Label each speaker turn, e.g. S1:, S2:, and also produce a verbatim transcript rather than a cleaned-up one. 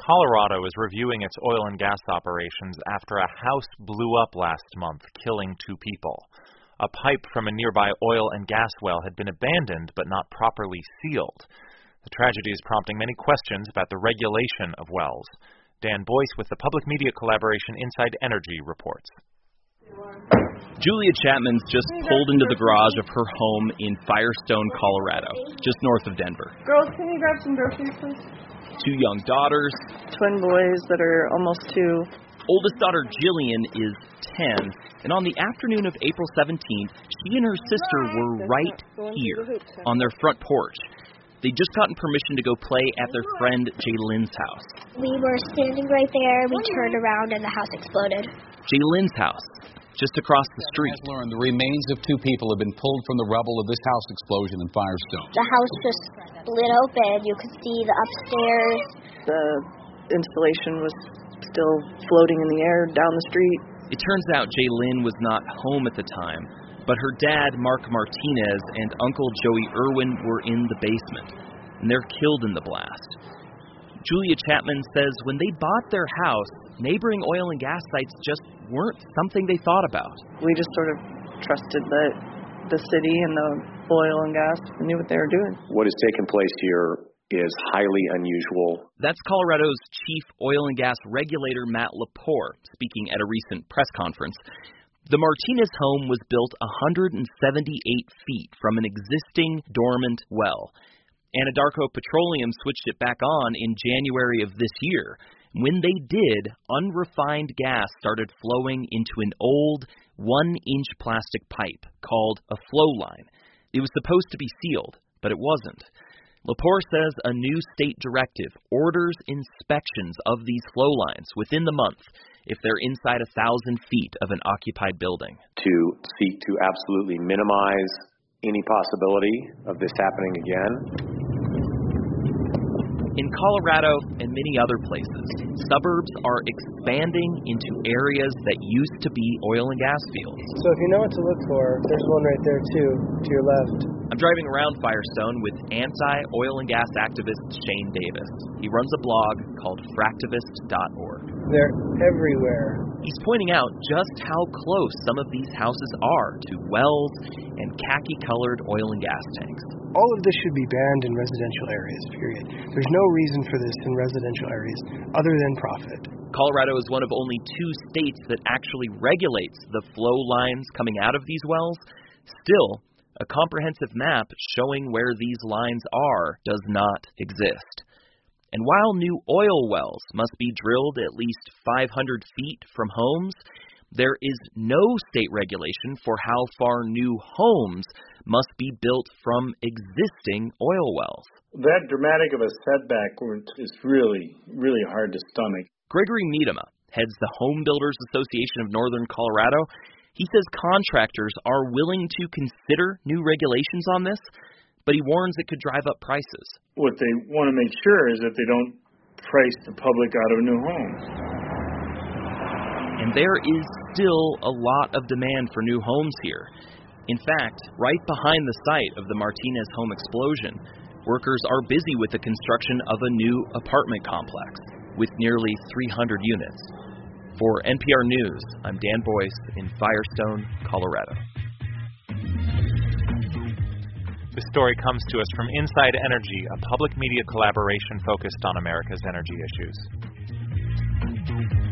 S1: Colorado is reviewing its oil and gas operations after a house blew up last month, killing two people. A pipe from a nearby oil and gas well had been abandoned but not properly sealed. The tragedy is prompting many questions about the regulation of wells. Dan Boyce with the public media collaboration Inside Energy reports.
S2: Julia Chapman's just pulled into the garage of her home in Firestone, Colorado, just north of Denver.
S3: Girls, can you grab some groceries, please?
S2: Two young daughters.
S3: Twin boys that are almost two.
S2: Oldest daughter Jillian is ten, and on the afternoon of April seventeenth, she and her sister were right here on their front porch. They'd just gotten permission to go play at their friend Jaylynn's house.
S4: We were standing right there, we turned around, and the house exploded.
S2: Jaylynn's house, just across the street.
S5: Learned the remains of two people have been pulled from the rubble of this house explosion in Firestone.
S4: The house just split open. You could see the upstairs.
S3: The installation was still floating in the air down the street.
S2: It turns out Jaylynn was not home at the time, but her dad, Mark Martinez, and Uncle Joey Irwin were in the basement, and they're killed in the blast. Julia Chapman says when they bought their house, neighboring oil and gas sites just weren't something they thought about.
S3: We just sort of trusted that the city and the oil and gas knew what they were doing.
S6: What has taken place here is highly unusual.
S2: That's Colorado's chief oil and gas regulator, Matt Lepore, speaking at a recent press conference. The Martinez home was built one hundred seventy-eight feet from an existing dormant well. Anadarko Petroleum switched it back on in January of this year. When they did, unrefined gas started flowing into an old one-inch plastic pipe called a flow line. It was supposed to be sealed, but it wasn't. Lepore says a new state directive orders inspections of these flow lines within the month if they're inside a thousand feet of an occupied building.
S6: To seek to absolutely minimize any possibility of this happening again.
S2: In Colorado and many other places, suburbs are expanding into areas that used to be oil and gas fields.
S7: So if you know what to look for, there's one right there too, to your left.
S2: I'm driving around Firestone with anti-oil and gas activist Shane Davis. He runs a blog called fractivist dot org.
S7: They're everywhere.
S2: He's pointing out just how close some of these houses are to wells and khaki-colored oil and gas tanks.
S7: All of this should be banned in residential areas, period. There's no reason for this in residential areas other than profit.
S2: Colorado is one of only two states that actually regulates the flow lines coming out of these wells. Still, a comprehensive map showing where these lines are does not exist. And while new oil wells must be drilled at least five hundred feet from homes, there is no state regulation for how far new homes must be built from existing oil wells.
S8: That dramatic of a setback is really, really hard to stomach.
S2: Gregory Miedema heads the Home Builders Association of Northern Colorado. He says contractors are willing to consider new regulations on this, but he warns it could drive up prices.
S8: What they want to make sure is that they don't price the public out of new homes.
S2: And there is still a lot of demand for new homes here. In fact, right behind the site of the Martinez home explosion, workers are busy with the construction of a new apartment complex with nearly three hundred units. For N P R News, I'm Dan Boyce in Firestone, Colorado.
S1: This story comes to us from Inside Energy, a public media collaboration focused on America's energy issues.